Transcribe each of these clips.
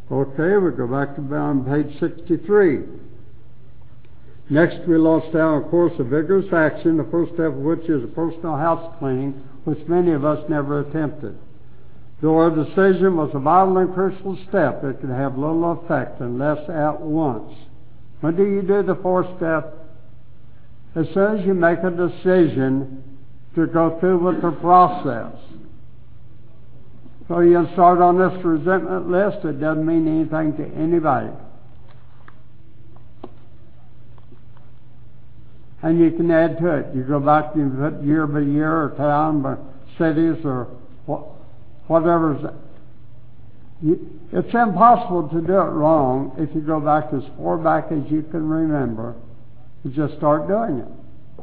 Okay, we go back to on page 63. Next, we launched down a course of vigorous action, the first step of which is a personal house cleaning, which many of us never attempted. Though our decision was a vital and crucial step, it could have little effect unless at once. When do you do the fourth step? As soon as you make a decision to go through with the process. So you start on this resentment list, it doesn't mean anything to anybody. And you can add to it. You go back and you put year by year or town by cities or whatever. It's impossible to do it wrong if you go back as far back as you can remember and just start doing it.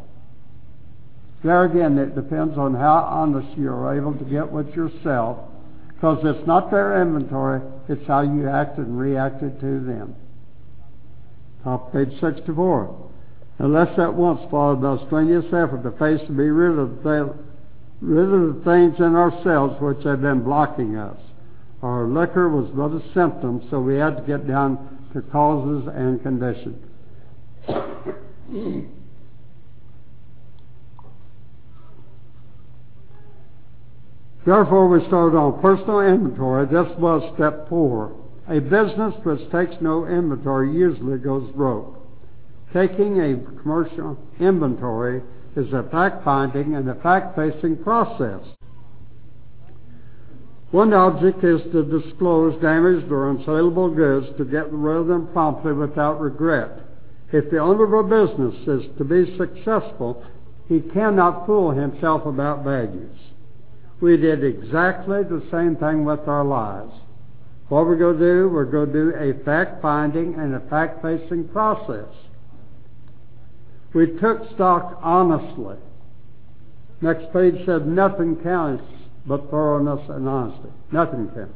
There again, it depends on how honest you're able to get with yourself, because it's not their inventory, it's how you acted and reacted to them. Top page 64. Unless at once followed by strenuous effort to face to be rid of the things in ourselves which had been blocking us. Our liquor was but a symptom, so we had to get down to causes and conditions. Therefore, we started on personal inventory. This was step 4. A business which takes no inventory usually goes broke. Taking a commercial inventory is a fact-finding and a fact-facing process. One object is to disclose damaged or unsaleable goods to get rid of them promptly without regret. If the owner of a business is to be successful, he cannot fool himself about values. We did exactly the same thing with our lives. What we're going to do, we're going to do a fact-finding and a fact-facing process. We took stock honestly. Next page said nothing counts but thoroughness and honesty. Nothing counts.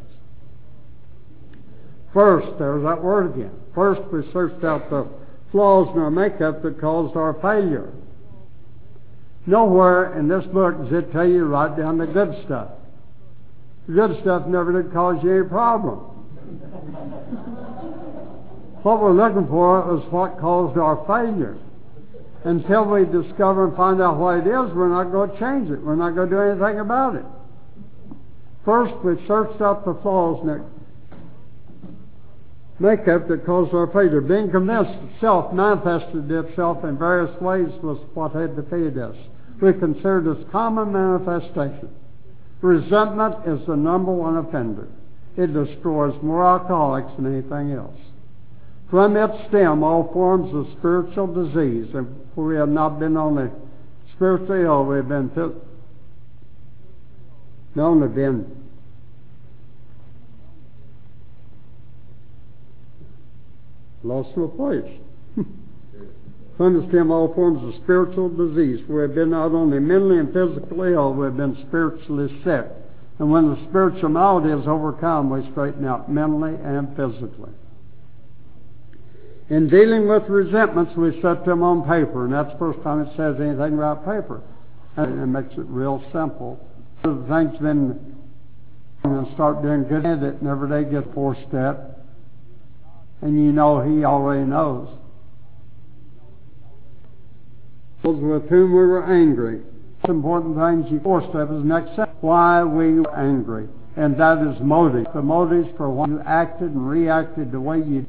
First, there's that word again. First, we searched out the flaws in our makeup that caused our failure. Nowhere in this book does it tell you to write down the good stuff. The good stuff never did cause you any problem. What we're looking for is what caused our failure. Until we discover and find out what it is, we're not going to change it. We're not going to do anything about it. First, we searched out the flaws in the makeup that caused our failure. Being convinced itself manifested itself in various ways was what had defeated us. We considered this common manifestation. Resentment is the number one offender. It destroys more alcoholics than anything else. From its stem, all forms of spiritual disease, and we have not been only spiritually ill, we have been lost my place. From its stem, all forms of spiritual disease, we have been not only mentally and physically ill, we have been spiritually sick. And when the spiritual malady is overcome, we straighten out mentally and physically. In dealing with resentments, we set them on paper, and that's the first time it says anything about paper. And it makes it real simple. The things then and start doing good at it, and every day get 4 step, and you know he already knows. Those with whom we were angry. The important things, 4 step is next step. Why we were angry, and that is motive. The motives for why you acted and reacted the way you did.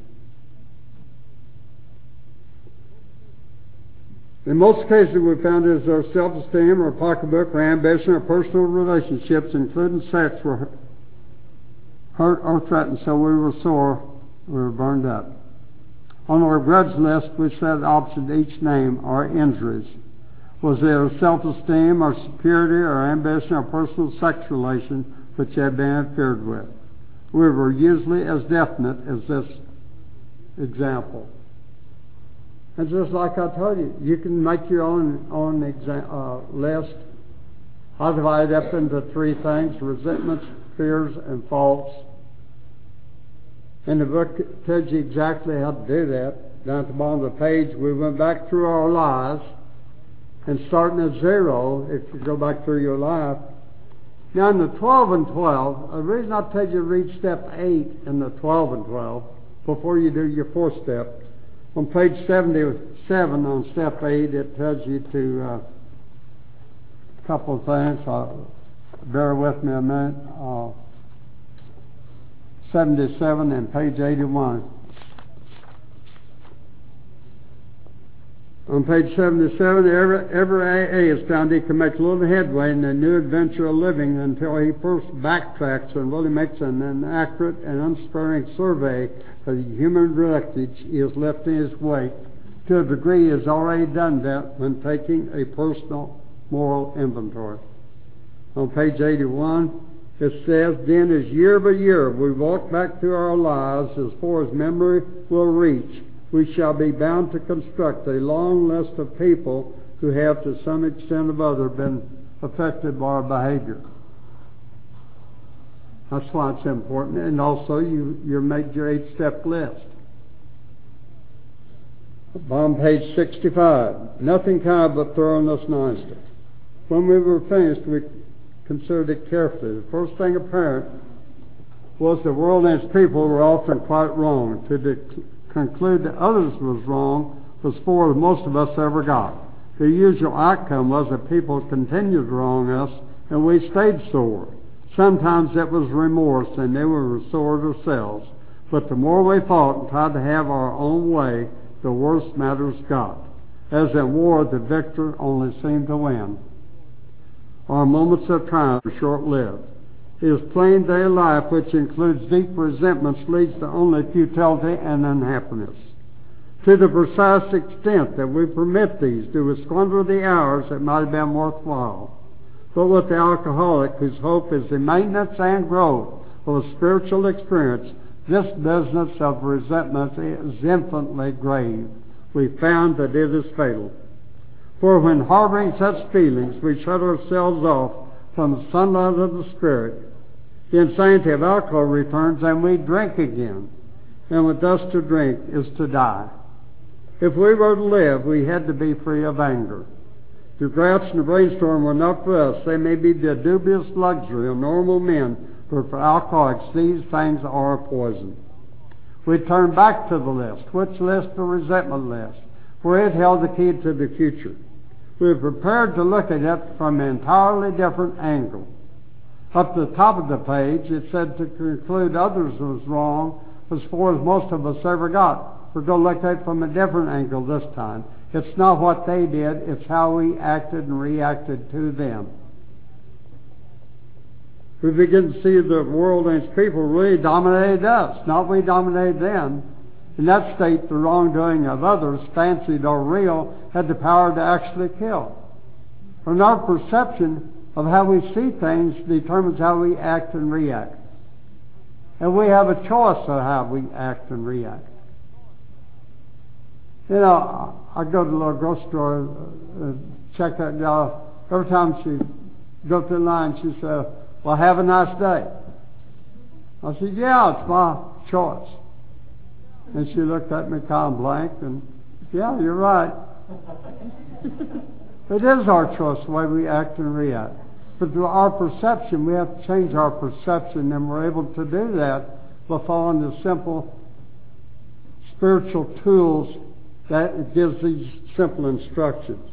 In most cases, we found is our self-esteem, our pocketbook, our ambition, our personal relationships, including sex, were hurt or threatened, so we were sore, we were burned up. On our grudge list, we set opposite each name our injuries. Was it our self-esteem, our security, our ambition, our personal sex relation which had been interfered with? We were usually as definite as this example. And just like I told you, you can make your own list. I divide it up into 3 things: resentments, fears, and faults. And the book tells you exactly how to do that. Down at the bottom of the page, we went back through our lives, and starting at 0, if you go back through your life, Now in the 12 and 12, the reason I tell you to read step 8 in the 12 and 12 before you do your fourth step, on page 77 on step 8, it tells you to a couple of things. Bear with me a minute. 77 and page 81. On page 77, every AA is found he can make little headway in the new adventure of living until he first backtracks and really makes an accurate and unsparing survey of the human wreckage he has left in his wake. To a degree, he has already done that when taking a personal moral inventory. On page 81, it says, then as year by year we walk back through our lives as far as memory will reach, we shall be bound to construct a long list of people who have to some extent or other been affected by our behavior. That's why it's important. And also you make your 8-step list. On page 65, nothing kind but thoroughness nicely. When we were finished, we considered it carefully. The first thing apparent was the world and its people were often quite wrong. To conclude that others was wrong was far as most of us ever got. The usual outcome was that people continued to wrong us, and we stayed sore. Sometimes it was remorse, and they were restored ourselves. But the more we fought and tried to have our own way, the worse matters got. As in war, the victor only seemed to win. Our moments of triumph are short-lived. It is plain daily life, which includes deep resentments, leads to only futility and unhappiness. To the precise extent that we permit these, do we squander the hours that might have been worthwhile. But with the alcoholic, whose hope is the maintenance and growth of a spiritual experience, this business of resentment is infinitely grave. We found that it is fatal. For when harboring such feelings, we shut ourselves off from the sunlight of the Spirit, the insanity of alcohol returns and we drink again. And with us to drink is to die. If we were to live, we had to be free of anger. The grouch and the brainstorm were not for us. They may be the dubious luxury of normal men, but for alcoholics, these things are a poison. We turn back to the list. Which list? The resentment list, for it held the key to the future. We were prepared to look at it from an entirely different angle. Up to the top of the page, it said to conclude others was wrong as far as most of us ever got. We're going to look at it from a different angle this time. It's not what they did, it's how we acted and reacted to them. We begin to see the world and its people really dominated us, not we dominated them. In that state, the wrongdoing of others, fancied or real, had the power to actually kill. And our perception of how we see things determines how we act and react. And we have a choice of how we act and react. You know, I go to the little grocery store, check that gal. Every time she go through the line, she says, well, have a nice day. I said, yeah, it's my choice. And she looked at me kind of blank, and yeah, you're right. It is our choice the way we act and react. But through our perception, we have to change our perception, and we're able to do that by following the simple spiritual tools that it gives these simple instructions.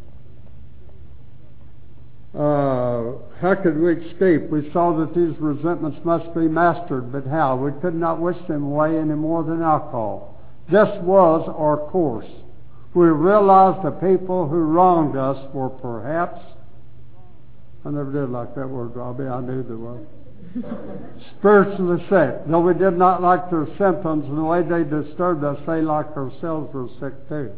How could we escape? We saw that these resentments must be mastered, but how? We could not wish them away any more than alcohol. This was our course. We realized the people who wronged us were perhaps, I never did like that word, Robbie, I knew there was, spiritually sick. Though we did not like their symptoms and the way they disturbed us, they like ourselves were sick too.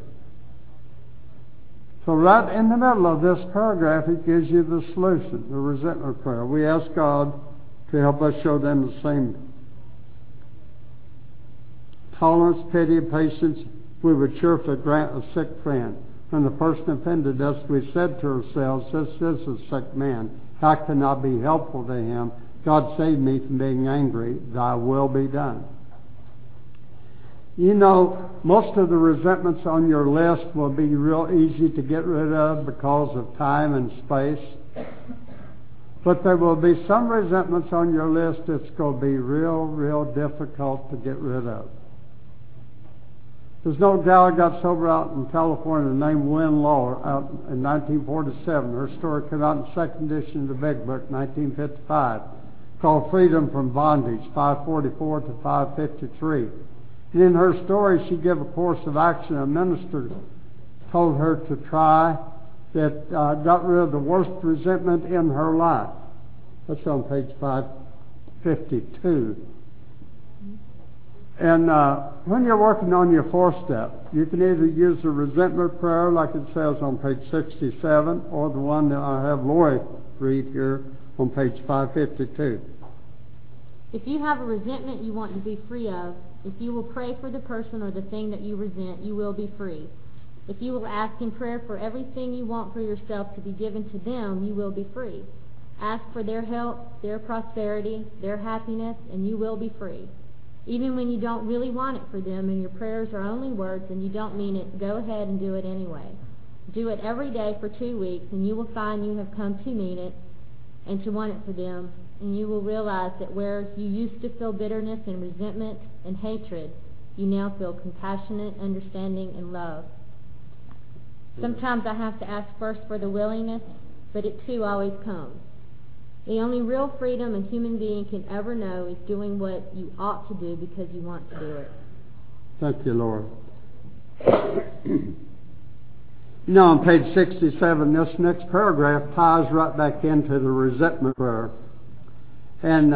So right in the middle of this paragraph, it gives you the solution, the resentment prayer. We ask God to help us show them the same tolerance, pity, and patience we would cheerfully grant a sick friend. When the person offended us, we said to ourselves, this is a sick man. How can I be helpful to him? God save me from being angry. Thy will be done. You know, most of the resentments on your list will be real easy to get rid of because of time and space. But there will be some resentments on your list that's going to be real difficult to get rid of. There's no gal who got sober out in California named Wynne Law out in 1947. Her story came out in the second edition of the Big Book, 1955, called Freedom from Bondage, 544 to 553. And in her story, she gave a course of action a minister told her to try that got rid of the worst resentment in her life. That's on page 552. And when you're working on your fourth step, you can either use the resentment prayer like it says on page 67 or the one that I have Lori read here on page 552. If you have a resentment you want to be free of, if you will pray for the person or the thing that you resent, you will be free. If you will ask in prayer for everything you want for yourself to be given to them, you will be free. Ask for their health, their prosperity, their happiness, and you will be free. Even when you don't really want it for them and your prayers are only words and you don't mean it, go ahead and do it anyway. Do it every day for 2 weeks and you will find you have come to mean it and to want it for them, and you will realize that where you used to feel bitterness and resentment and hatred, you now feel compassionate, understanding, and love. Sometimes I have to ask first for the willingness, but it too always comes. The only real freedom a human being can ever know is doing what you ought to do because you want to do it. Thank you, Lord. Now, on page 67, this next paragraph ties right back into the resentment prayer. And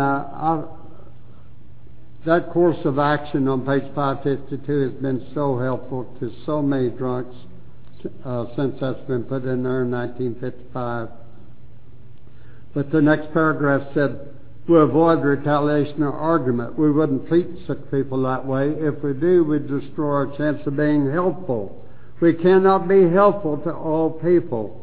that course of action on page 552 has been so helpful to so many drunks since that's been put in there in 1955. But the next paragraph said, we avoid retaliation or argument. We wouldn't treat sick people that way. If we do, we'd destroy our chance of being helpful. We cannot be helpful to all people.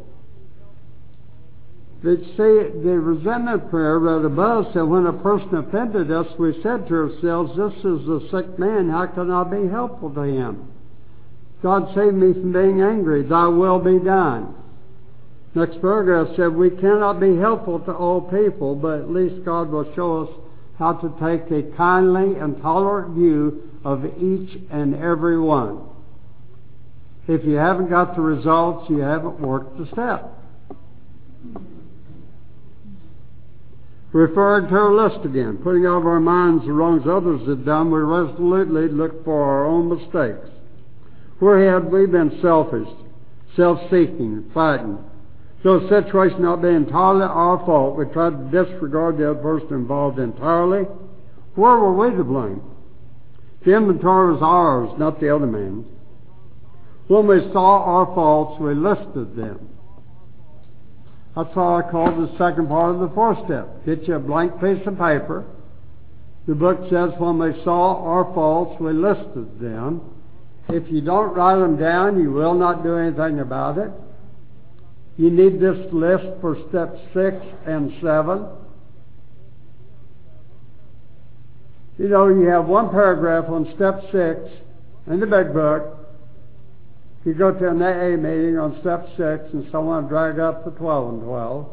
The resentment prayer right above said, when a person offended us, we said to ourselves, this is a sick man, how can I be helpful to him? God save me from being angry, thy will be done. Next paragraph said, we cannot be helpful to all people, but at least God will show us how to take a kindly and tolerant view of each and every one. If you haven't got the results, you haven't worked the step. Referring to our list again, putting out of our minds the wrongs others have done, we resolutely look for our own mistakes. Where had we been selfish, self-seeking, fighting? Though the situation not being entirely our fault, we tried to disregard the other person involved entirely. Where were we to blame? The inventory was ours, not the other man's. When we saw our faults, we listed them. That's what I call the second part of the fourth step. Get you a blank piece of paper. The book says when we saw our faults, we listed them. If you don't write them down, you will not do anything about it. You need this list for steps 6 and 7. You know, you have one paragraph on step 6 in the big book. You go to an AA meeting on step 6 and someone drag up to 12 and 12.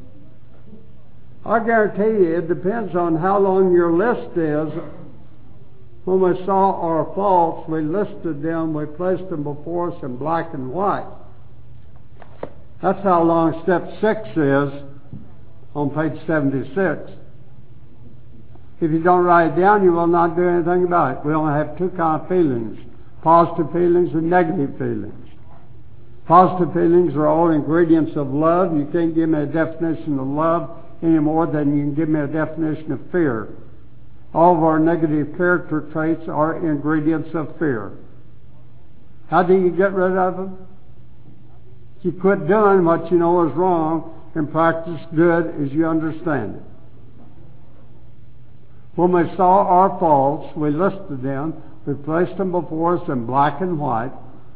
I guarantee you it depends on how long your list is. When we saw our faults, we listed them, we placed them before us in black and white. That's how long step 6 is on page 76. If you don't write it down, you will not do anything about it. We only have two kinds of feelings, positive feelings and negative feelings. Positive feelings are all ingredients of love. You can't give me a definition of love any more than you can give me a definition of fear. All of our negative character traits are ingredients of fear. How do you get rid of them? You quit doing what you know is wrong and practice good as you understand it. When we saw our faults, we listed them, we placed them before us in black and white.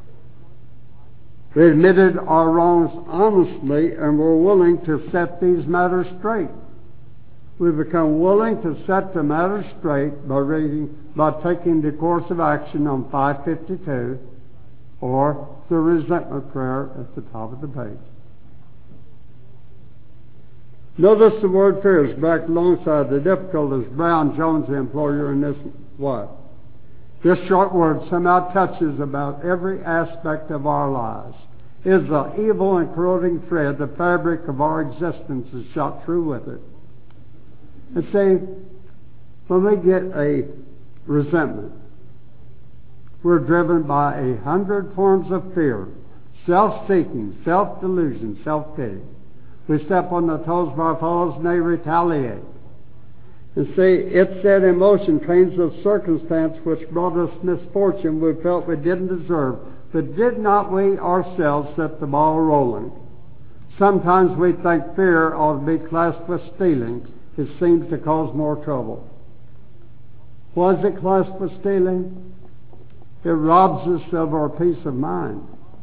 We admitted our wrongs honestly and were willing to set these matters straight. We become willing to set the matter straight by taking the course of action on 552 or the resentment prayer at the top of the page. Notice the word fear is back alongside the difficulties Brown Jones, the employer, in this what? This short word somehow touches about every aspect of our lives. Is the evil and corroding thread, the fabric of our existence is shot through with it. And see, when we get a resentment, we're driven by 100 forms of fear, self-seeking, self-delusion, self-pity. We step on the toes of our fellows and they retaliate. And see, it's that emotion, trains of circumstance, which brought us misfortune we felt we didn't deserve. But did not we ourselves set the ball rolling? Sometimes we think fear ought to be classed with stealing. It seems to cause more trouble. Was it classed with stealing? It robs us of our peace of mind.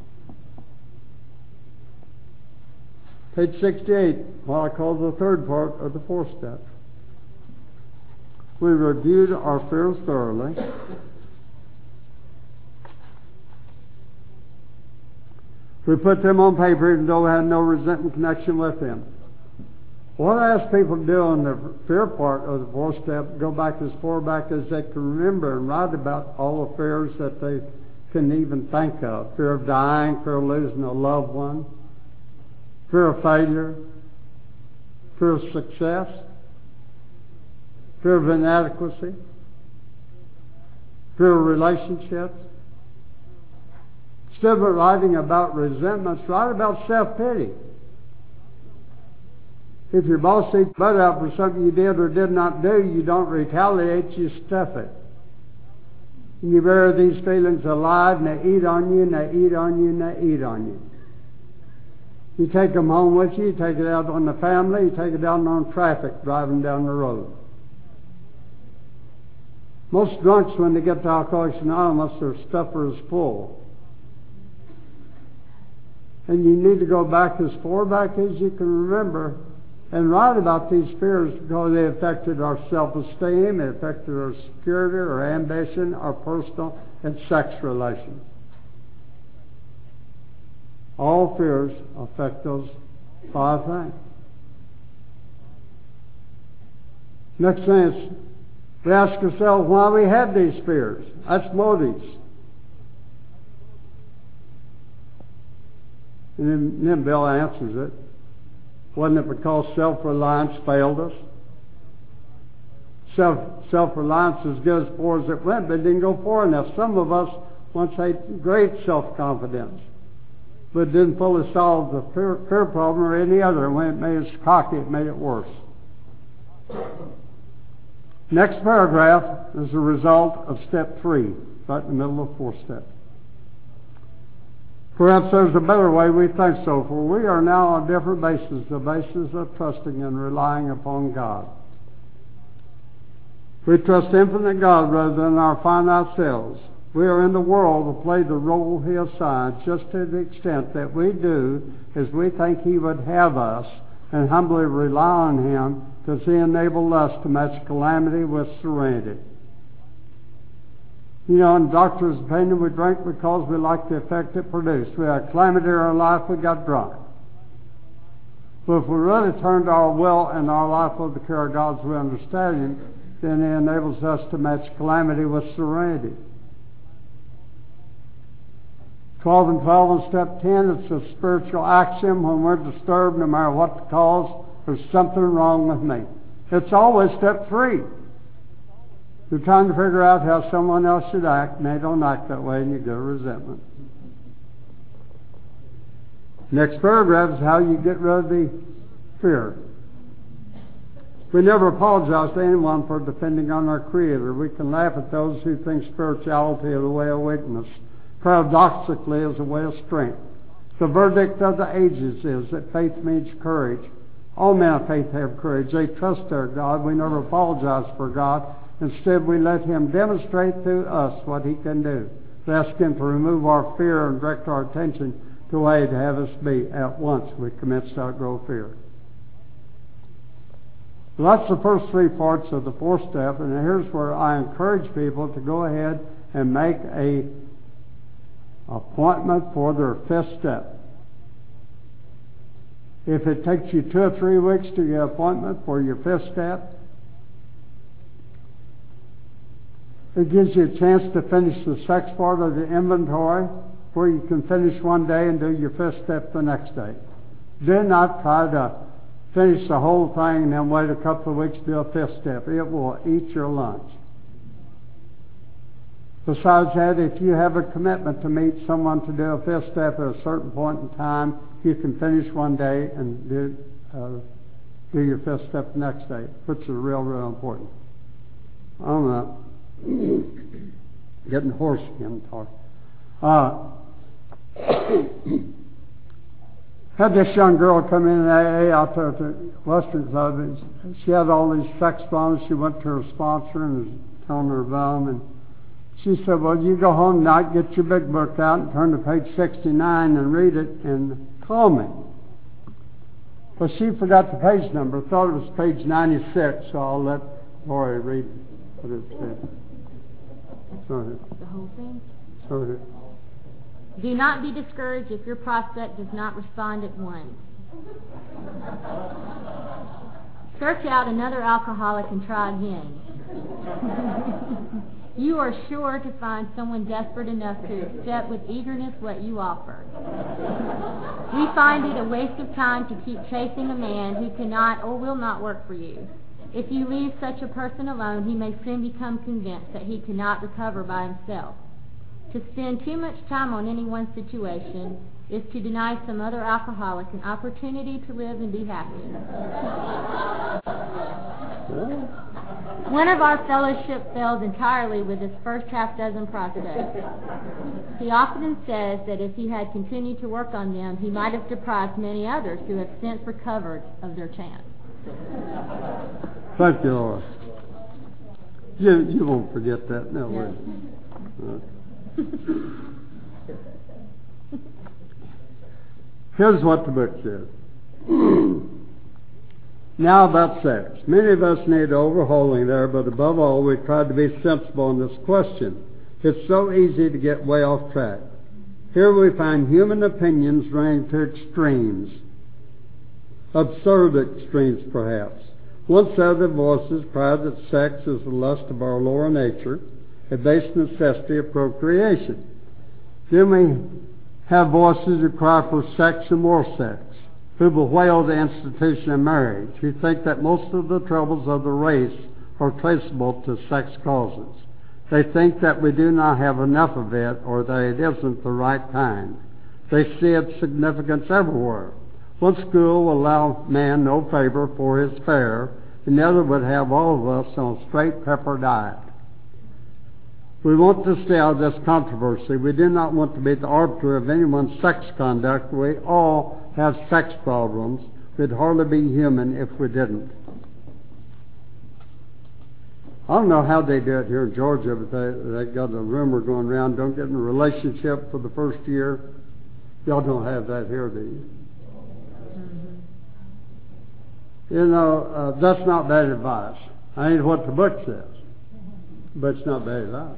Page 68, what I call the third part of the fourth step. We reviewed our fears thoroughly. We put them on paper even though we had no resentment connection with them. What I ask people to do on the fear part of the fourth step, go back as far back as they can remember and write about all the fears that they can even think of. Fear of dying, fear of losing a loved one, fear of failure, fear of success, fear of inadequacy, fear of relationships. Instead of writing about resentments, write about self-pity. If your boss takes butt out for something you did or did not do, you don't retaliate, you stuff it. And you bury these feelings alive, and they eat on you, and they eat on you, and they eat on you. You take them home with you, you take it out on the family, you take it out on traffic driving down the road. Most drunks, when they get to Alcoholics Anonymous, their stuffer is full. And you need to go back as far back as you can remember and write about these fears because they affected our self-esteem, they affected our security, our ambition, our personal and sex relations. All fears affect those 5 things. Next thing is, we ask ourselves why we have these fears. That's motives. And then Bill answers it. Wasn't it because self-reliance failed us? Self-reliance is good as far as it went, but it didn't go far enough. Some of us once had great self-confidence, but didn't fully solve the fear problem or any other. And when it made us cocky, it made it worse. Next paragraph is the result of step 3, right in the middle of the 4th step. Perhaps there's a better way, we think so, for we are now on a different basis, the basis of trusting and relying upon God. We trust infinite God rather than our finite selves. We are in the world to play the role He assigns just to the extent that we do as we think He would have us and humbly rely on Him does He enable us to match calamity with serenity. You know, in doctor's opinion, we drink because we like the effect it produced. We had calamity in our life, we got drunk. But if we really turned our will and our life over to the care of God's will and understanding, then He enables us to match calamity with serenity. 12 and 12 on step 10, it's a spiritual axiom. When we're disturbed, no matter what the cause, there's something wrong with me. It's always step 3. You're trying to figure out how someone else should act, and they don't act that way, and you get a resentment. Next paragraph is how you get rid of the fear. We never apologize to anyone for depending on our Creator. We can laugh at those who think spirituality is a way of weakness. Paradoxically, is a way of strength. The verdict of the ages is that faith means courage. All men of faith have courage. They trust their God. We never apologize for God. Instead, we let Him demonstrate through us what He can do. We ask Him to remove our fear and direct our attention to where He'd have us be at once we commence to outgrow fear. Well, that's the first 3 parts of the 4th step, and here's where I encourage people to go ahead and make a appointment for their 5th step. If it takes you 2 or 3 weeks to get an appointment for your 5th step, it gives you a chance to finish the sex part of the inventory, where you can finish one day and do your 5th step the next day. Do not try to finish the whole thing and then wait a couple of weeks to do a 5th step. It will eat your lunch. Besides that, if you have a commitment to meet someone to do a 5th step at a certain point in time, you can finish one day and do your 5th step the next day, which is real important. I'm getting hoarse again talking. Had this young girl come in AA out there at the Western Club, and she had all these sex bombs. She went to her sponsor and was telling her about them, and she said, well, you go home tonight, get your big book out and turn to page 69 and read it and call me. Well, she forgot the page number, thought it was page 96, so I'll let Lori read what it said. The whole thing? Go ahead. Do not be discouraged if your prospect does not respond at once. Search out another alcoholic and try again. You are sure to find someone desperate enough to accept with eagerness what you offer. We find it a waste of time to keep chasing a man who cannot or will not work for you. If you leave such a person alone, he may soon become convinced that he cannot recover by himself. To spend too much time on any one situation is to deny some other alcoholic an opportunity to live and be happy. One of our fellowship failed entirely with his first half-dozen prospects. He often says that if he had continued to work on them, he might have deprived many others who have since recovered of their chance. Thank you, Lord. You won't forget that, no way. Here's what the book says. Now about sex. Many of us need overhauling there, but above all, we try to be sensible in this question. It's so easy to get way off track. Here we find human opinions running to extremes. Absurd extremes, perhaps. One set of voices cry that sex is the lust of our lower nature, a base necessity of procreation. Then we have voices who cry for sex and more sex, who bewail the institution of marriage, who think that most of the troubles of the race are traceable to sex causes. They think that we do not have enough of it, or that it isn't the right kind. They see its significance everywhere. One school will allow man no favor for his fare, another would have all of us on a straight pepper diet. We want to stay out of this controversy. We do not want to be the arbiter of anyone's sex conduct. We all have sex problems. We'd hardly be human if we didn't. I don't know how they do it here in Georgia, but they got a rumor going around, don't get in a relationship for the first year. Y'all don't have that here, do you? You know, that's not bad advice. I ain't what the book says, but it's not bad advice.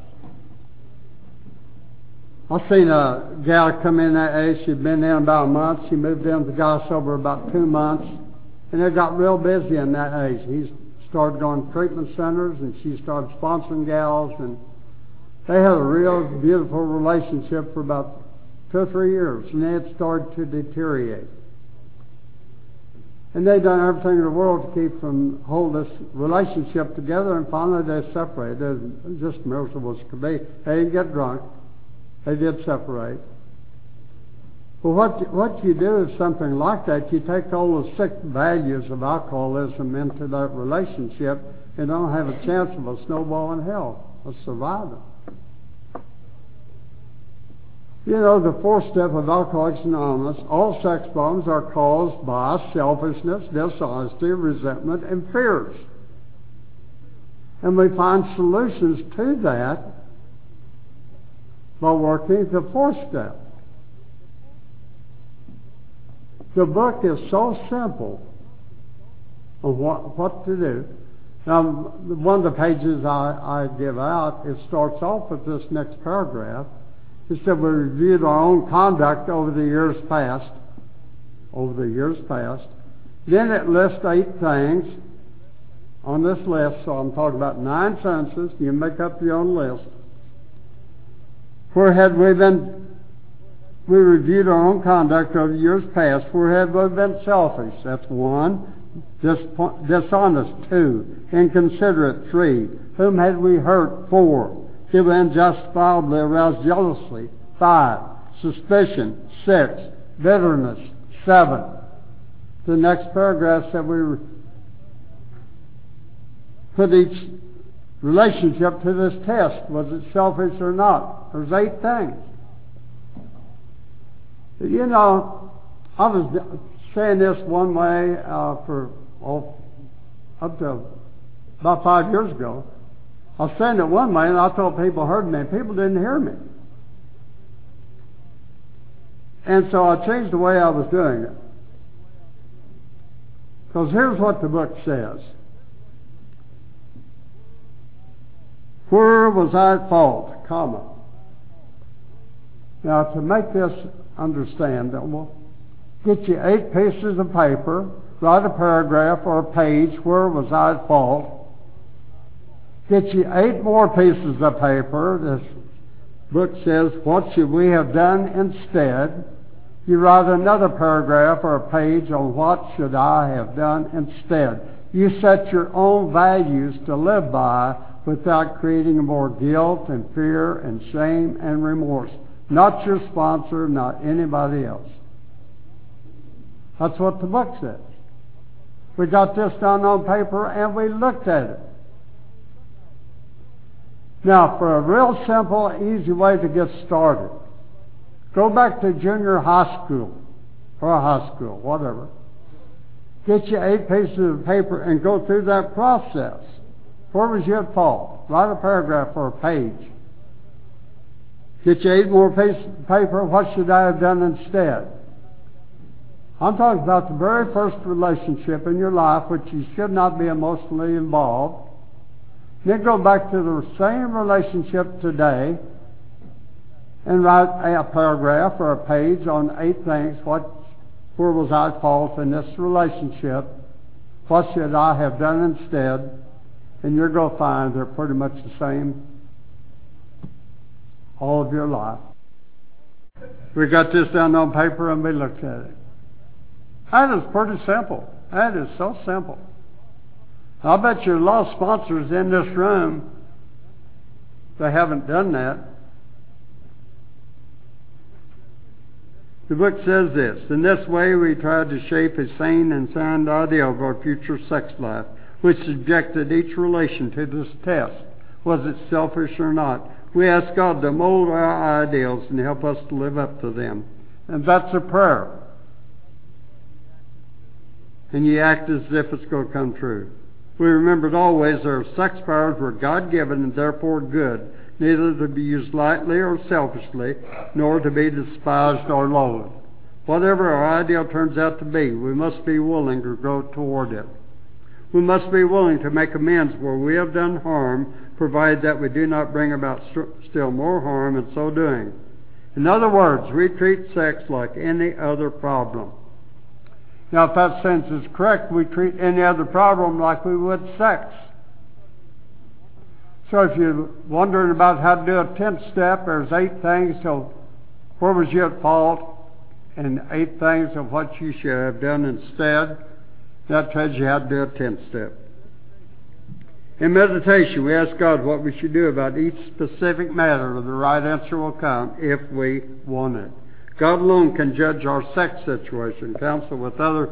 I seen a gal come in that age. She'd been in about a month. She moved in with the guy sober about 2 months, and they got real busy in that age. He started going to treatment centers, and she started sponsoring gals, and they had a real beautiful relationship for about 2 or 3 years, and then it started to deteriorate. And they'd done everything in the world to keep from hold this relationship together, and finally they separated. It was just miserable as could be. They didn't get drunk. They did separate. Well, what you do is something like that. You take all the sick values of alcoholism into that relationship and don't have a chance of a snowball in hell of surviving. You know, the 4th step of Alcoholics Anonymous, all sex problems are caused by selfishness, dishonesty, resentment, and fears. And we find solutions to that by working the 4th step. The book is so simple of what to do. Now, one of the pages I give out, it starts off with this next paragraph. It said we reviewed our own conduct over the years past, over the years past. Then it lists 8 things on this list, so I'm talking about 9 sentences. You make up your own list. Where had we reviewed our own conduct over years past. Where had we been selfish? That's 1. Dishonest, 2. Inconsiderate, 3. Whom had we hurt? 4. Did we unjustifiably arouse jealousy? 5. Suspicion, 6. Bitterness, 7. The next paragraph said we put each relationship to this test. Was it selfish or not? There's 8 things. You know, I was saying this one way up to about 5 years ago. I was saying it one way, and I thought people heard me, and people didn't hear me. And so I changed the way I was doing it. Because here's what the book says. Where was I at fault, comma. Now, to make this understandable, get you 8 pieces of paper, write a paragraph or a page, where was I at fault. Get you 8 more pieces of paper. This book says, what should we have done instead? You write another paragraph or a page on what should I have done instead. You set your own values to live by without creating more guilt and fear and shame and remorse. Not your sponsor, not anybody else. That's what the book says. We got this down on paper and we looked at it. Now, for a real simple, easy way to get started, go back to junior high school or high school, whatever. Get you 8 pieces of paper and go through that process. Where was you at fault? Write a paragraph or a page. Get you 8 more pieces of paper. What should I have done instead? I'm talking about the very first relationship in your life which you should not be emotionally involved. Then go back to the same relationship today and write a paragraph or a page on 8 things. Where was I at fault in this relationship? What should I have done instead? And you're going to find they're pretty much the same all of your life. We got this down on paper and we looked at it. That is pretty simple. That is so simple. I'll bet you a lot of sponsors in this room, they haven't done that. The book says this, in this way we tried to shape a sane and sound ideal of our future sex life, which subjected each relation to this test. Was it selfish or not? We ask God to mold our ideals and help us to live up to them. And that's a prayer. And you act as if it's going to come true. We remembered always our sex powers were God-given and therefore good, neither to be used lightly or selfishly, nor to be despised or loathed. Whatever our ideal turns out to be, we must be willing to grow toward it. We must be willing to make amends where we have done harm, provided that we do not bring about still more harm in so doing. In other words, we treat sex like any other problem. Now, if that sentence is correct, we treat any other problem like we would sex. So if you're wondering about how to do a 10th step, there's 8 things. So where was you at fault? And 8 things of what you should have done instead. That tells you how to do a 10th step. In meditation, we ask God what we should do about each specific matter. The right answer will come if we want it. God alone can judge our sex situation. Counsel with other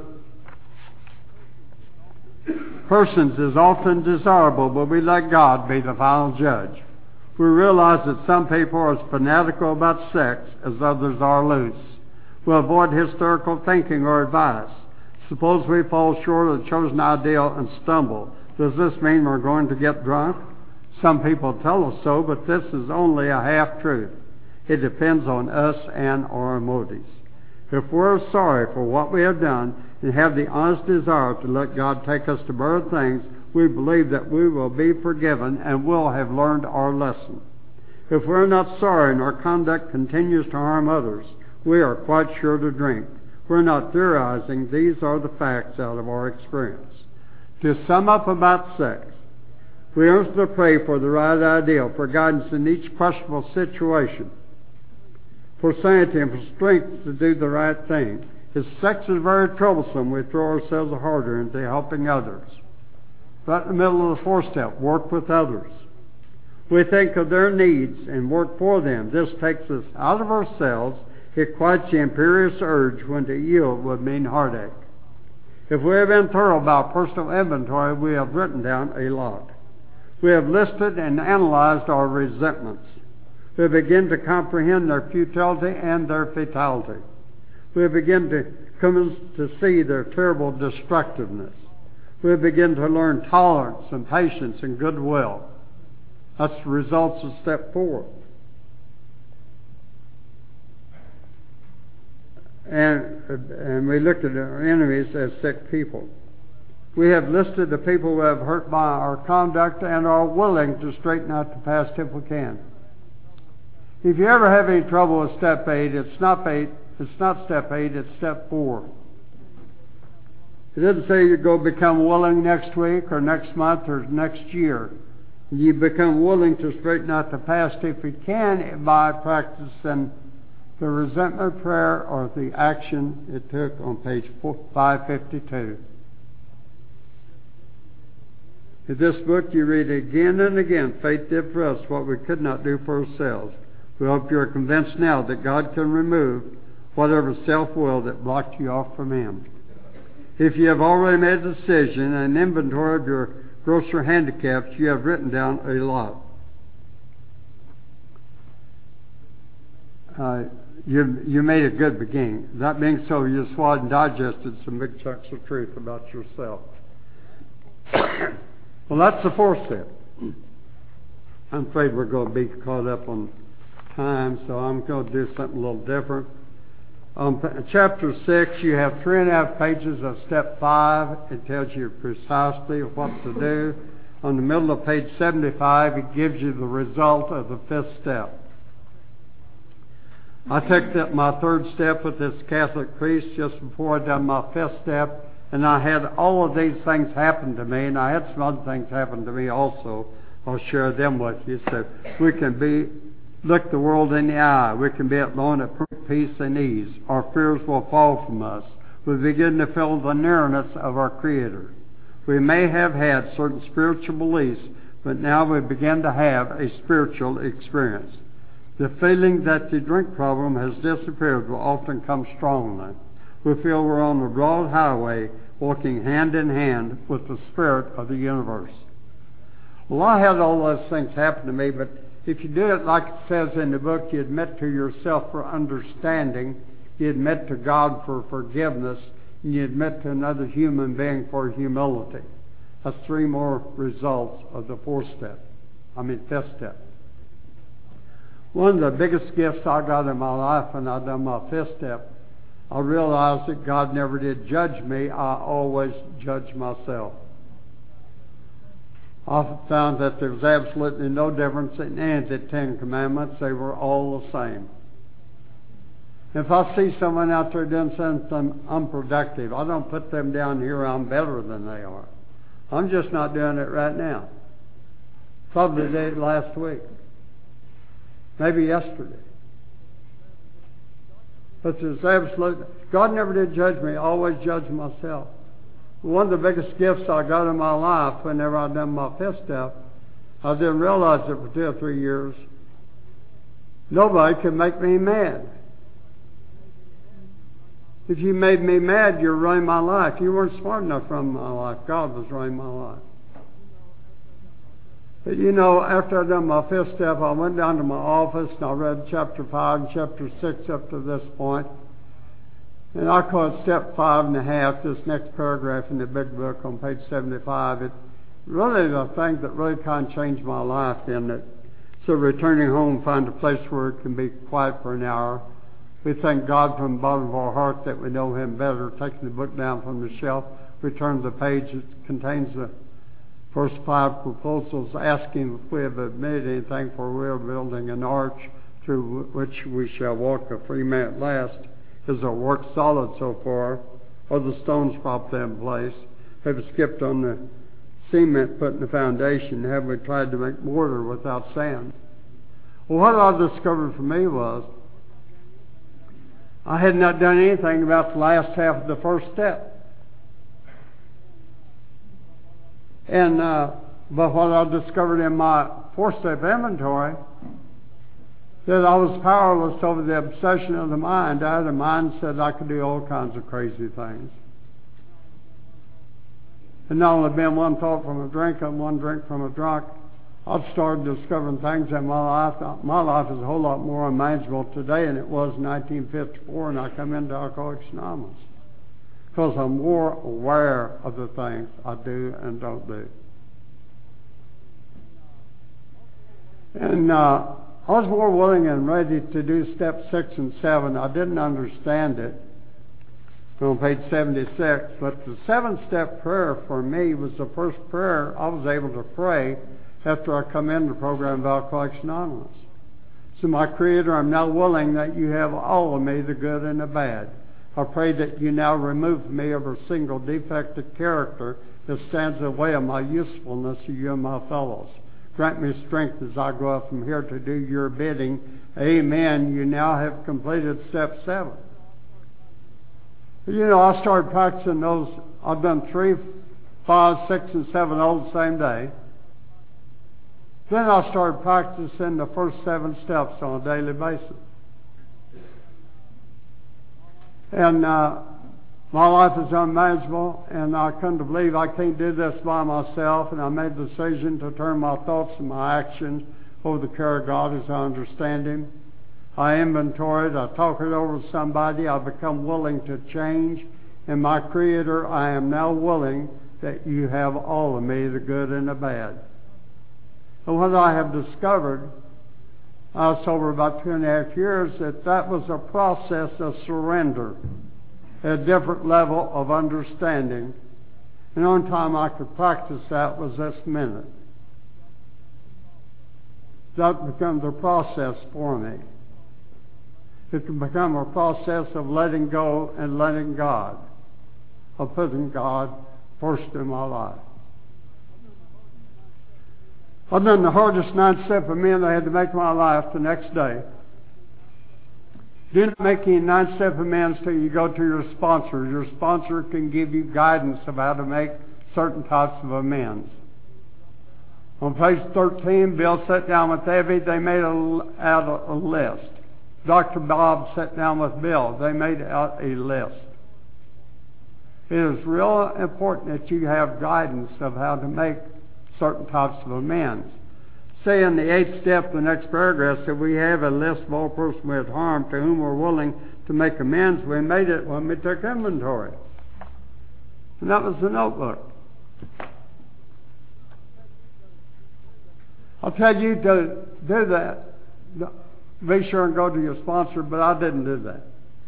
persons is often desirable, but we let God be the final judge. We realize that some people are as fanatical about sex as others are loose. We'll avoid hysterical thinking or advice. Suppose we fall short of the chosen ideal and stumble. Does this mean we're going to get drunk? Some people tell us so, but this is only a half-truth. It depends on us and our motives. If we're sorry for what we have done and have the honest desire to let God take us to better things, we believe that we will be forgiven and will have learned our lesson. If we're not sorry and our conduct continues to harm others, we are quite sure to drink. We're not theorizing. These are the facts out of our experience. To sum up about sex, we earnestly pray for the right ideal, for guidance in each questionable situation, for sanity and for strength to do the right thing. If sex is very troublesome, we throw ourselves harder into helping others. Right in the middle of the fourth step, work with others. We think of their needs and work for them. This takes us out of ourselves. It quiets the imperious urge when to yield would mean heartache. If we have been thorough about personal inventory, we have written down a lot. We have listed and analyzed our resentments. We begin to comprehend their futility and their fatality. We begin to come to see their terrible destructiveness. We begin to learn tolerance and patience and goodwill. That's the results of step 4. And we looked at our enemies as sick people. We have listed the people who have hurt by our conduct and are willing to straighten out the past if we can. If you ever have any trouble with step 8, it's not step 8, it's step 4. It doesn't say you go become willing next week or next month or next year. You become willing to straighten out the past if you can by practicing the resentment prayer or the action it took on page 552. In this book you read again and again, faith did for us what we could not do for ourselves. We hope you are convinced now that God can remove whatever self-will that blocked you off from Him. If you have already made a decision and an inventory of your grosser handicaps, you have written down a lot. You made a good beginning. That being so, you swallowed and digested some big chunks of truth about yourself. Well, that's the fourth step. I'm afraid we're going to be caught up on time, so I'm going to do something a little different. On chapter 6, you have 3.5 pages of step 5. It tells you precisely what to do. On the middle of page 75, it gives you the result of the 5th step. I took my 3rd step with this Catholic priest just before I done my 5th step, and I had all of these things happen to me, and I had some other things happen to me also. I'll share them with you. So we can look the world in the eye. We can be at lone at peace and ease. Our fears will fall from us. We begin to feel the nearness of our Creator. We may have had certain spiritual beliefs, but now we begin to have a spiritual experience. The feeling that the drink problem has disappeared will often come strongly. We feel we're on the broad highway, walking hand in hand with the Spirit of the universe. Well, I had all those things happen to me, but if you do it like it says in the book, you admit to yourself for understanding, you admit to God for forgiveness, and you admit to another human being for humility. That's 3 more results of the 5th step. One of the biggest gifts I got in my life when I done my 5th step, I realized that God never did judge me. I always judged myself. I found that there was absolutely no difference in any of the 10 Commandments. They were all the same. If I see someone out there doing something unproductive, I don't put them down here, I'm better than they are. I'm just not doing it right now. Probably did it last week. Maybe yesterday. But there's absolutely... God never did judge me. I always judged myself. One of the biggest gifts I got in my life whenever I done my 5th step, I didn't realize it for 2 or 3 years. Nobody could make me mad. If you made me mad, you're running my life. You weren't smart enough to run my life. God was running my life. But you know, after I done my 5th step, I went down to my office and I read chapter 5 and chapter 6 up to this point. And I call it step 5.5, this next paragraph in the big book on page 75. It's really the thing that really kind of changed my life in it. So returning home, find a place where it can be quiet for an hour. We thank God from the bottom of our heart that we know Him better. Taking the book down from the shelf, we turn to the page. It contains the first 5 proposals, asking if we have admitted anything, for we are building an arch through which we shall walk a free man at last. Is our work solid so far? Are the stones properly in place? Have we skipped on the cement put in the foundation? Have we tried to make mortar without sand? Well, what I discovered for me was I had not done anything about the last half of the first step. And but what I discovered in my four-step inventory, that I was powerless over the obsession of the mind. I had a mind said I could do all kinds of crazy things. And not only been one thought from a drink and one drink from a drunk, I've started discovering things in my life. My life is a whole lot more unmanageable today than it was in 1954 when I come into Alcoholics Anonymous. Because I'm more aware of the things I do and don't do. And I was more willing and ready to do step 6 and 7. I didn't understand it on page 76, but the 7-step prayer for me was the first prayer I was able to pray after I come into the program of Alcoholics Anonymous. So, my Creator, I'm now willing that you have all of me, the good and the bad. I pray that you now remove from me every single defect of character that stands in the way of my usefulness to you and my fellows. Grant me strength as I go up from here to do your bidding. Amen. You now have completed step 7. You know, I started practicing those. I've done 3, 5, 6, and 7 all the same day. Then I started practicing the first 7 steps on a daily basis. And my life is unmanageable, and I couldn't believe I can't do this by myself, and I made the decision to turn my thoughts and my actions over the care of God as I understand Him. I inventoried, I talked it over with somebody, I become willing to change, and my Creator, I am now willing that you have all of me, the good and the bad. And what I have discovered, I was sober about 2.5 years, that was a process of surrender, a different level of understanding. And the only time I could practice that was this minute. That becomes a process for me. It can become a process of letting go and letting God, of putting God first in my life. I've done the hardest 9-step amends I had to make in my life the next day. Do not make any 9-step amends till you go to your sponsor. Your sponsor can give you guidance of how to make certain types of amends. On page 13, Bill sat down with Evie. They made out a list. Dr. Bob sat down with Bill. They made out a list. It is real important that you have guidance of how to make certain types of amends. Say in the 8th step, the next paragraph, that we have a list of all persons we have harmed to whom we're willing to make amends. We made it when we took inventory. And that was the notebook. I'll tell you to do that. Be sure and go to your sponsor, but I didn't do that.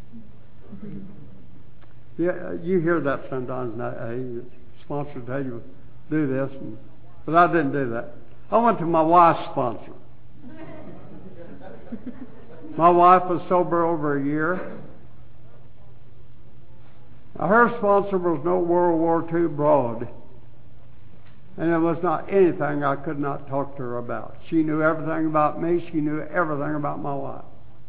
Yeah, you hear that sometimes. Hey, sponsor tell you do this, but I didn't do that. I went to my wife's sponsor. My wife was sober over a year. Now, her sponsor was no World War II broad. And there was not anything I could not talk to her about. She knew everything about me. She knew everything about my wife.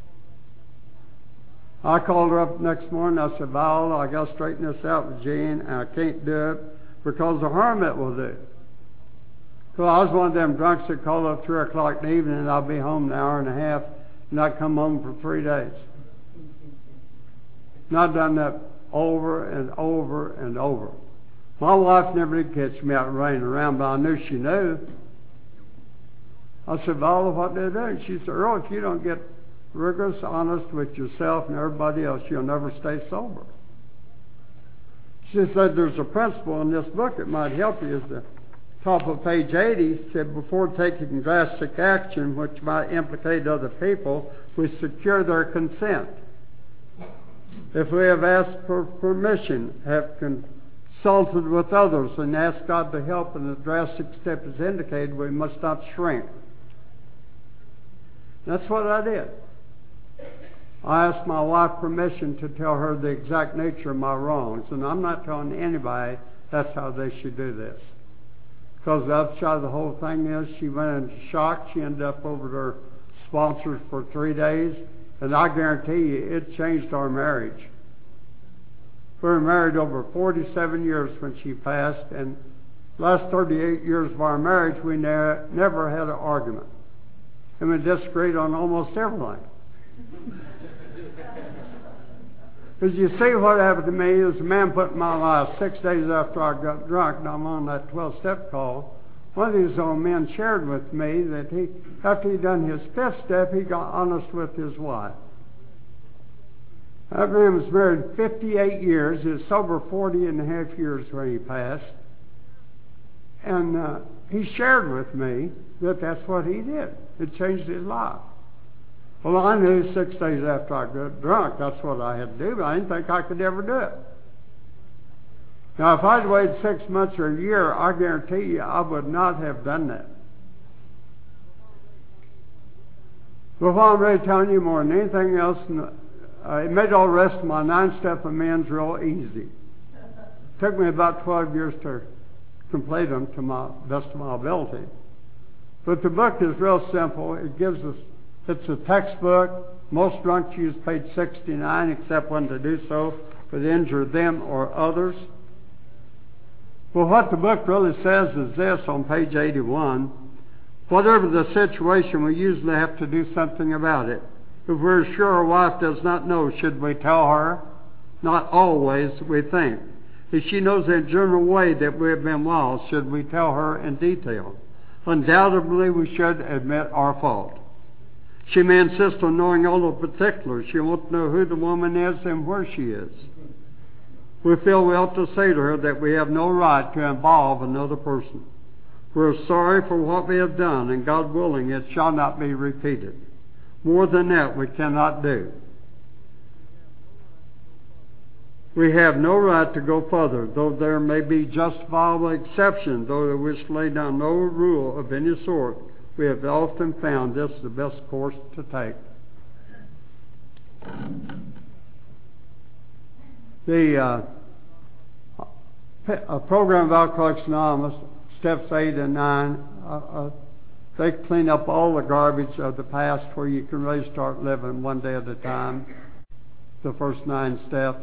I called her up the next morning. I said, Viola, I got to straighten this out with Jean, and I can't do it because of the harm it will do. So I was one of them drunks that called up 3 o'clock in the evening, and I'll be home in an hour and a half, and I'd come home for 3 days. And I've done that over and over and over. My wife never did catch me out running around, but I knew she knew. I said, Viola, what did I do? She said, Earl, if you don't get rigorous, honest with yourself and everybody else, you'll never stay sober. She said, there's a principle in this book that might help you. At the top of page 80, said, before taking drastic action which might implicate other people, we secure their consent. If we have asked for permission, have consulted with others, and asked God to help, and the drastic step is indicated, we must not shrink. That's what I did. I asked my wife permission to tell her the exact nature of my wrongs, and I'm not telling anybody that's how they should do this. Because the upshot of the whole thing is she went into shock. She ended up over to her sponsors for 3 days, and I guarantee you it changed our marriage. We were married over 47 years when she passed, and the last 38 years of our marriage we never had an argument. And we disagreed on almost everything. Because you see what happened to me is a man put in my life 6 days after I got drunk, and I'm on that 12-step call. One of these old men shared with me that after he'd done his 5th step, he got honest with his wife. That man was married 58 years. He was sober 40 and a half years when he passed. And he shared with me that that's what he did. It changed his life. Well, I knew 6 days after I got drunk that's what I had to do, but I didn't think I could ever do it. Now, if I'd waited 6 months or a year, I guarantee you I would not have done that. But what I'm really telling you more than anything else, it made all the rest of my 9-step amends real easy. It took me about 12 years to complete them to my best of my ability. But the book is real simple. It's a textbook. Most drunks use page 69, except when they do so for to injure them or others. Well, what the book really says is this on page 81. Whatever the situation, we usually have to do something about it. If we're sure our wife does not know, should we tell her? Not always, we think. If she knows in a general way that we have been lost, should we tell her in detail? Undoubtedly, we should admit our fault. She may insist on knowing all the particulars. She wants to know who the woman is and where she is. We feel we ought to say to her that we have no right to involve another person. We're sorry for what we have done, and God willing, it shall not be repeated. More than that, we cannot do. We have no right to go further, though there may be justifiable exceptions, though we wish to lay down no rule of any sort. We have often found this the best course to take. The program of Alcoholics Anonymous, steps 8 and 9, they clean up all the garbage of the past where you can really start living one day at a time. The first 9 steps.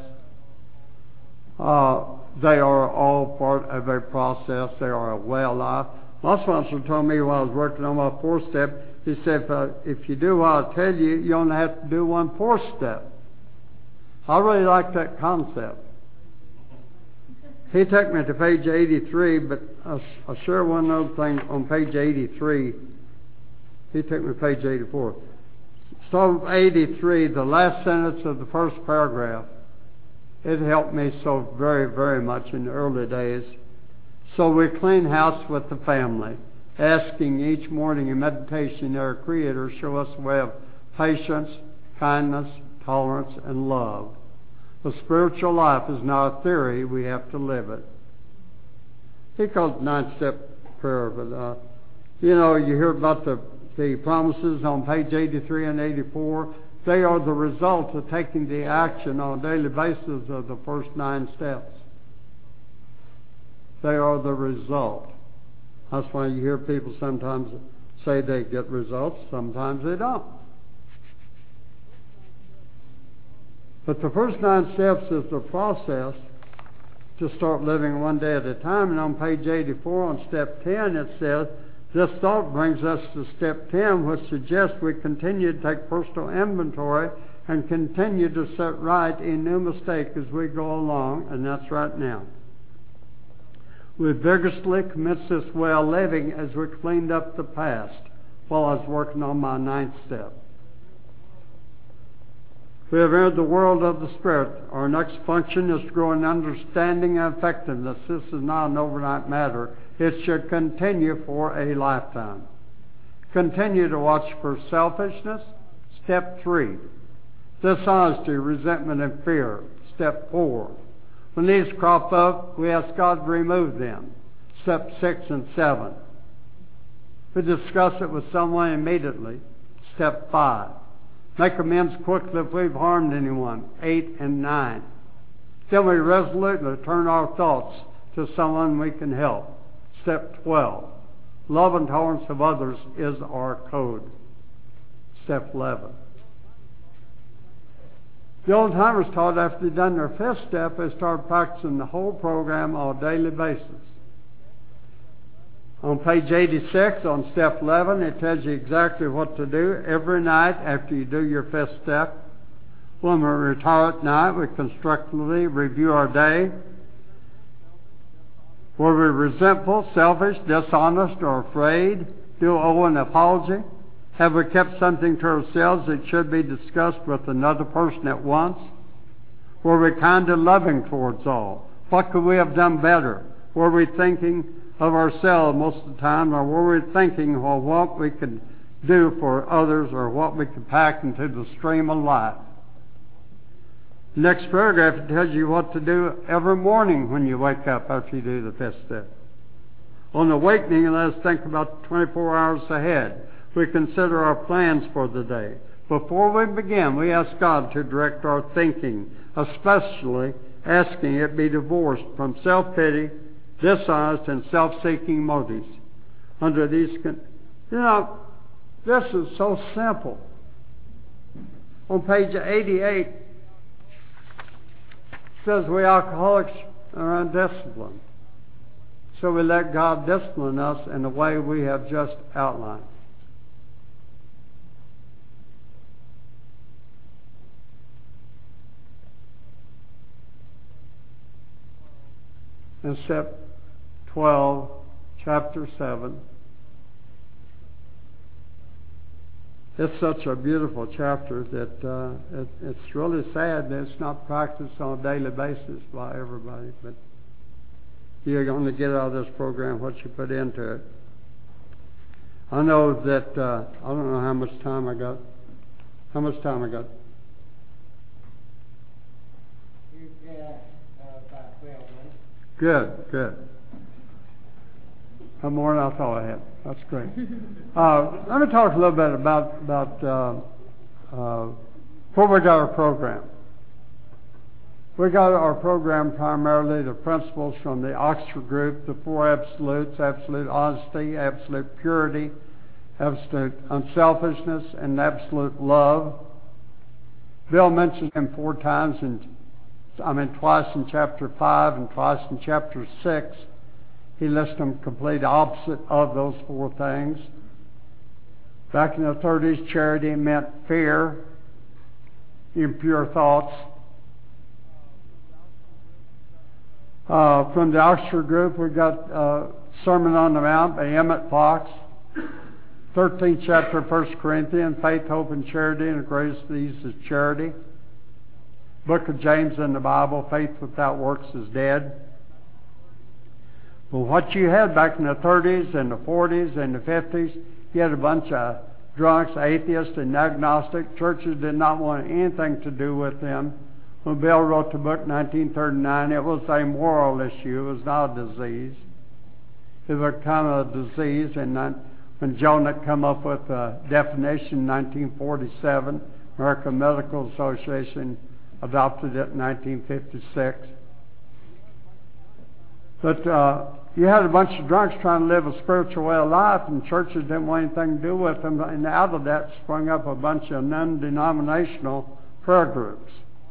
They are all part of a process. They are a way of life. My sponsor told me while I was working on my 4th step, he said, if you do what I tell you, you only have to do 1 4th step. I really like that concept. He took me to page 83, but I share one other thing on page 83. He took me to page 84. So 83, the last sentence of the first paragraph, it helped me so very, very much in the early days. So we clean house with the family, asking each morning in meditation our Creator show us a way of patience, kindness, tolerance, and love. The spiritual life is not a theory, we have to live it. He called it 9-step prayer, but you hear about the promises on page 83 and 84. They are the result of taking the action on a daily basis of the first 9 steps. They are the result. That's why you hear people sometimes say they get results, sometimes they don't. But the first 9 steps is the process to start living one day at a time. And on page 84 on step 10 it says, this thought brings us to step 10, which suggests we continue to take personal inventory and continue to set right a new mistake as we go along, and that's right now. We vigorously commenced this way of living as we cleaned up the past while I was working on my 9th step. We have entered the world of the Spirit. Our next function is to grow in understanding and effectiveness. This is not an overnight matter. It should continue for a lifetime. Continue to watch for selfishness. Step 3. Dishonesty, resentment, and fear. Step 4. When these crop up, we ask God to remove them. Step 6 and 7. We discuss it with someone immediately. Step 5. Make amends quickly if we've harmed anyone. 8 and 9. Then we resolutely turn our thoughts to someone we can help. Step 12. Love and tolerance of others is our code. Step 11. The old-timers taught after they'd done their fifth step, they started practicing the whole program on a daily basis. On page 86, on step 11, it tells you exactly what to do every night after you do your fifth step. When we retire at night, we constructively review our day. Were we resentful, selfish, dishonest, or afraid? Do owe an apology? Have we kept something to ourselves that should be discussed with another person at once? Were we kind and loving towards all? What could we have done better? Were we thinking of ourselves most of the time, or were we thinking of what we could do for others or what we could pack into the stream of life? Next paragraph tells you what to do every morning when you wake up after you do the fifth step. On awakening, let us think about 24 hours ahead. We consider our plans for the day. Before we begin, we ask God to direct our thinking, especially asking it be divorced from self-pity, dishonest, and self-seeking motives. Under these, this is so simple. On page 88, it says we alcoholics are undisciplined. So we let God discipline us in the way we have just outlined. In step 12, chapter 7. It's such a beautiful chapter that it's really sad that it's not practiced on a daily basis by everybody. But you're going to get out of this program what you put into it. I know that, I don't know how much time I got. How much time I got? About 12 minutes. Good. More than I thought I had. That's great. Let me talk a little bit about where we got our program. We got our program primarily the principles from the Oxford Group, the four absolutes: absolute honesty, absolute purity, absolute unselfishness, and absolute love. Bill mentioned them twice in chapter 5 and twice in chapter 6. He lists them complete opposite of those four things. Back in the 30s, charity meant fear, impure thoughts. From the Oxford Group, we got Sermon on the Mount by Emmett Fox. 13th chapter of 1 Corinthians, faith, hope, and charity, and the greatest of these is charity. Book of James in the Bible, faith without works is dead. Well, what you had back in the 30s and the 40s and the 50s, you had a bunch of drunks, atheists, and agnostic. Churches did not want anything to do with them. When Bill wrote the book in 1939, it was a moral issue. It was not a disease. It was kind of a disease. And when Jonah came up with a definition in 1947, American Medical Association adopted it in 1956. But you had a bunch of drunks trying to live a spiritual way of life, and churches didn't want anything to do with them. And out of that sprung up a bunch of non-denominational prayer groups.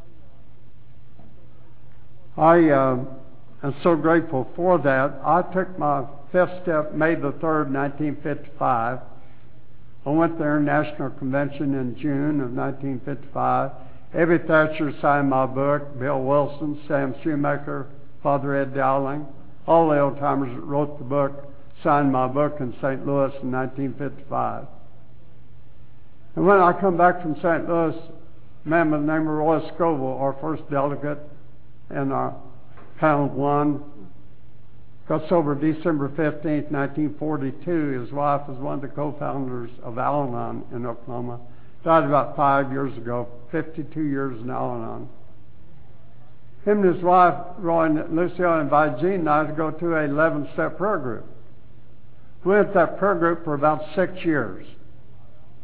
I am so grateful for that. I took my fifth step May the 3rd, 1955. I went to the International Convention in June of 1955. Ebbie Thatcher signed my book, Bill Wilson, Sam Shoemaker, Father Ed Dowling. All the old-timers that wrote the book signed my book in St. Louis in 1955. And when I come back from St. Louis, a man by the name of Roy Scovel, our first delegate in our panel one, got sober December 15th, 1942. His wife was one of the co-founders of Al-Anon in Oklahoma. Died about 5 years ago, 52 years in Al-Anon. Him and his wife, Roy and Lucille, invited Gene and I to go to an 11-step prayer group. We went to that prayer group for about 6 years.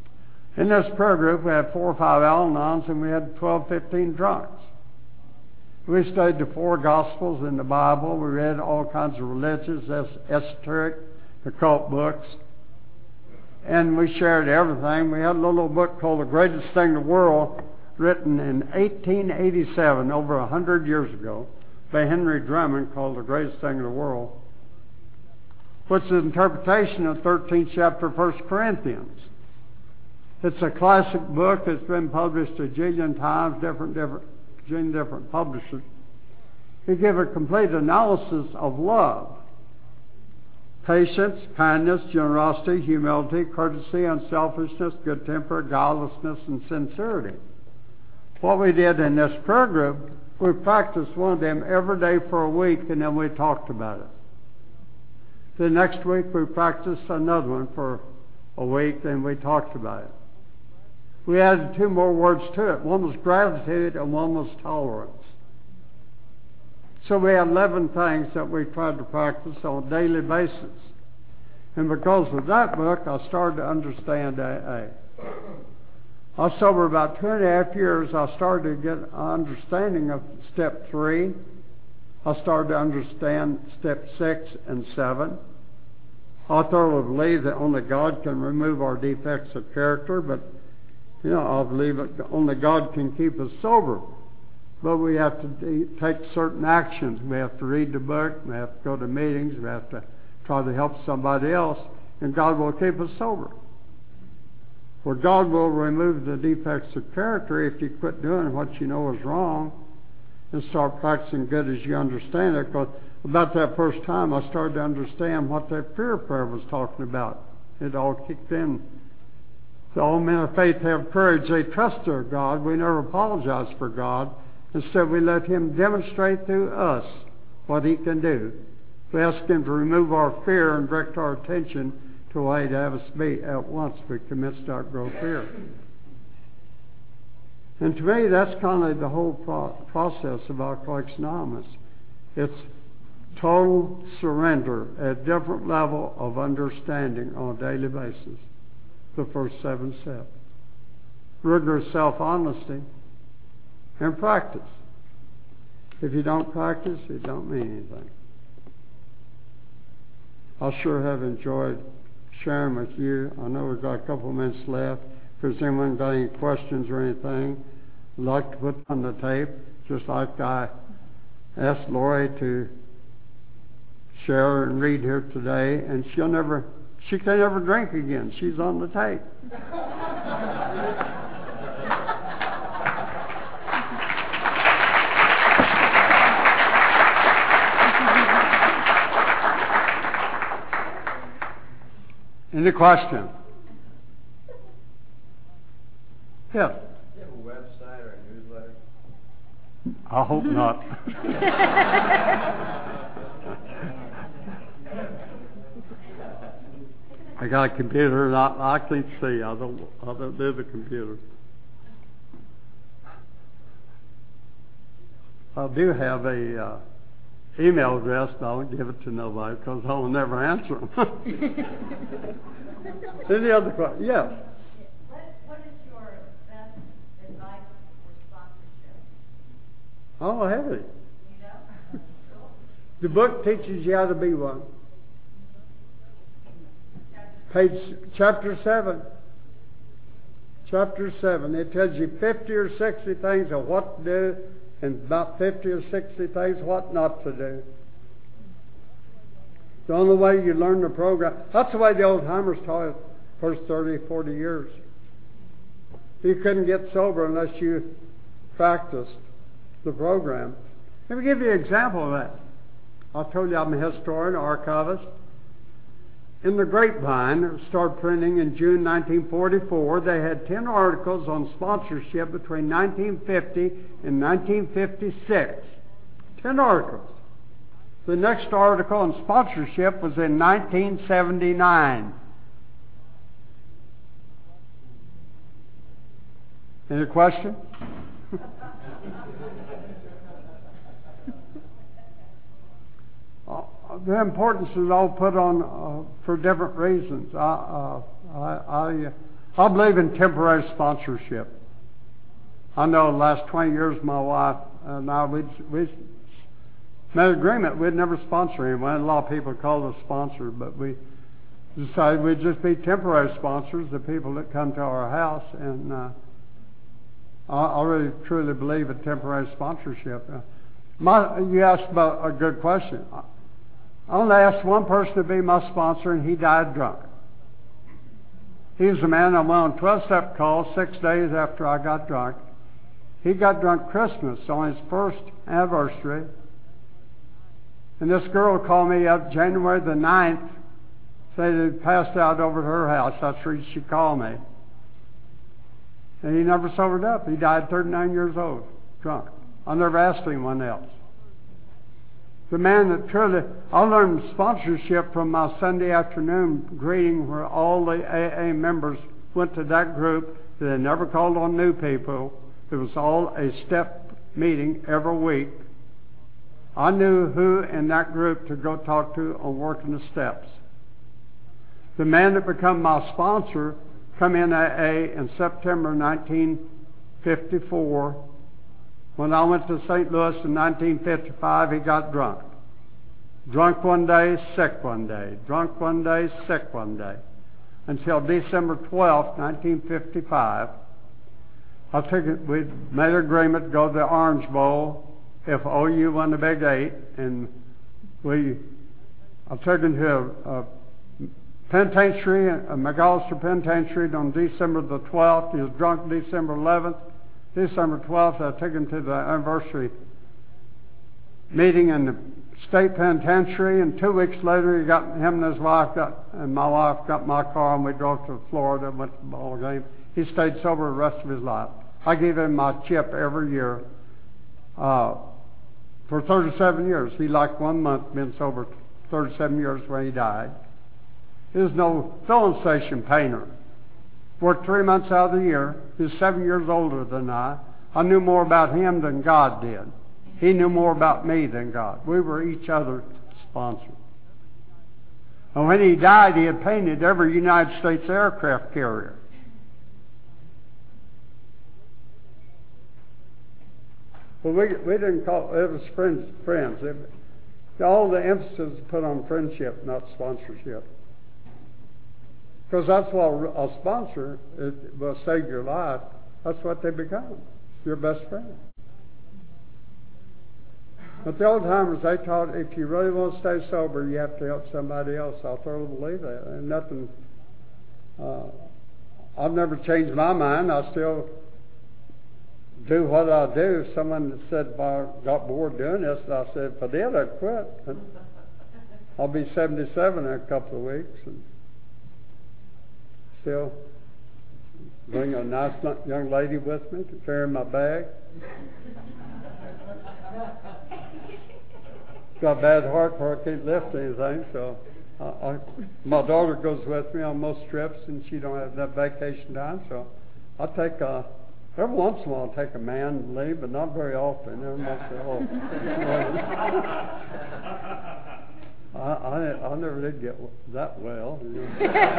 In this prayer group, we had 4 or 5 Al-Anons, and we had 12, 15 drunks. We studied the 4 Gospels in the Bible. We read all kinds of religious, esoteric, occult books. And we shared everything. We had a little book called The Greatest Thing in the World, written in 1887, over 100 years ago, by Henry Drummond, called The Greatest Thing in the World, which is an interpretation of the 13th chapter of 1 Corinthians. It's a classic book that's been published a jillion times, different publishers. He gives a complete analysis of love. Patience, kindness, generosity, humility, courtesy, unselfishness, good temper, guilelessness, and sincerity. What we did in this prayer group, we practiced one of them every day for a week, and then we talked about it. The next week we practiced another one for a week, and we talked about it. We added 2 more words to it. One was gratitude and one was tolerance. So we had 11 things that we tried to practice on a daily basis. And because of that book, I started to understand AA. I was sober about 2.5 years. I started to get an understanding of step 3. I started to understand step 6 and 7. I thoroughly believe that only God can remove our defects of character, but I believe that only God can keep us sober. But we have to take certain actions. We have to read the book. We have to go to meetings. We have to try to help somebody else. And God will keep us sober. For God will remove the defects of character if you quit doing what you know is wrong and start practicing good as you understand it. Because about that first time, I started to understand what that fear prayer was talking about. It all kicked in. So all men of faith have courage. They trust their God. We never apologize for God. Instead, we let Him demonstrate through us what He can do. We ask Him to remove our fear and direct our attention to a way to have us be at once we commit to outgrow fear. And to me, that's kind of the whole process of Alcoholics Anonymous. It's total surrender at different level of understanding on a daily basis. The first 7 steps. Rigorous self-honesty and practice. If you don't practice, it don't mean anything. I sure have enjoyed sharing with you. I know we've got a couple of minutes left. If there's anyone got any questions or anything, I'd like to put on the tape, just like I asked Lori to share and read here today, and she can never drink again. She's on the tape. Any question? Yes. Do you have a website or a newsletter? I hope not. I got a computer and I can't see. I don't do the computer. I do have a email address, but I won't give it to nobody because I will never answer them. Any other questions? Yes. What is your best advice for sponsorship? I don't have any. You know? The book teaches you how to be one. Chapter 7. Chapter 7. It tells you 50 or 60 things of what to do and about 50 or 60 things what not to do. The only way you learn the program, that's the way the old timers taught it the first 30, 40 years. You couldn't get sober unless you practiced the program. Let me give you an example of that. I told you I'm a historian, archivist. In the Grapevine, it started printing in June 1944. They had 10 articles on sponsorship between 1950 and 1956. 10 articles. The next article on sponsorship was in 1979. Any question? The importance is all put on for different reasons. I I believe in temporary sponsorship. I know the last 20 years my wife and I, we made an agreement we'd never sponsor anyone. A lot of people call us sponsors, but we decided we'd just be temporary sponsors, the people that come to our house. And I really, truly believe in temporary sponsorship. You asked about a good question. I only asked one person to be my sponsor, and he died drunk. He was the man I went on 12-step call 6 days after I got drunk. He got drunk Christmas on his first anniversary. And this girl called me up January the 9th, said he passed out over at her house. That's the reason she called me. And he never sobered up. He died 39 years old, drunk. I never asked anyone else. The man that truly, I learned sponsorship from my Sunday afternoon greeting where all the AA members went to that group. They never called on new people. It was all a step meeting every week. I knew who in that group to go talk to on working the steps. The man that became my sponsor come in AA in September 1954. When I went to St. Louis in 1955, he got drunk. Drunk one day, sick one day. Drunk one day, sick one day. Until December 12th, 1955, we made an agreement to go to the Orange Bowl if OU won the Big 8, and I took him to a penitentiary, a McAllister Penitentiary on December the 12th. He was drunk December 11th. December 12th, I took him to the anniversary meeting in the state penitentiary, and 2 weeks later, him and his wife and my wife got my car, and we drove to Florida and went to the ball game. He stayed sober the rest of his life. I gave him my chip every year for 37 years. He liked 1 month, been sober 37 years when he died. He was no filling station painter. Worked 3 months out of the year. He was 7 years older than I. I knew more about him than God did. He knew more about me than God. We were each other's sponsors. And when he died, he had painted every United States aircraft carrier. Well, we didn't call it was friends. All the emphasis was put on friendship, not sponsorship. Because that's what a sponsor will save your life. That's what they become, your best friend. But the old timers, they taught if you really want to stay sober, you have to help somebody else. I totally believe that. And nothing, I've never changed my mind. I still do what I do. Someone said if I got bored doing this, I said if I did, I'd quit. And I'll be 77 in a couple of weeks. And still bring a nice young lady with me to carry my bag. Got a bad heart where I can't lift anything, so my daughter goes with me on most trips, and she don't have that vacation time, so I take every once in a while I take a man leave, but not very often. Every once in a while. I never did get that well. You know.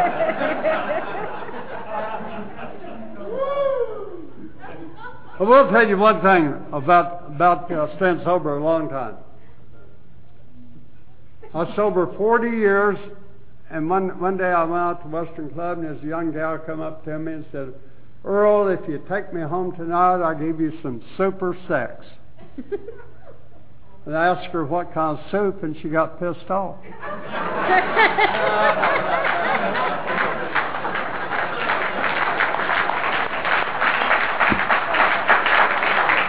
I will tell you one thing about staying sober a long time. I was sober 40 years, and one day I went out to Western Club, and this young gal come up to me and said, "Earl, if you take me home tonight, I'll give you some super sex." And I asked her what kind of soup, and she got pissed off.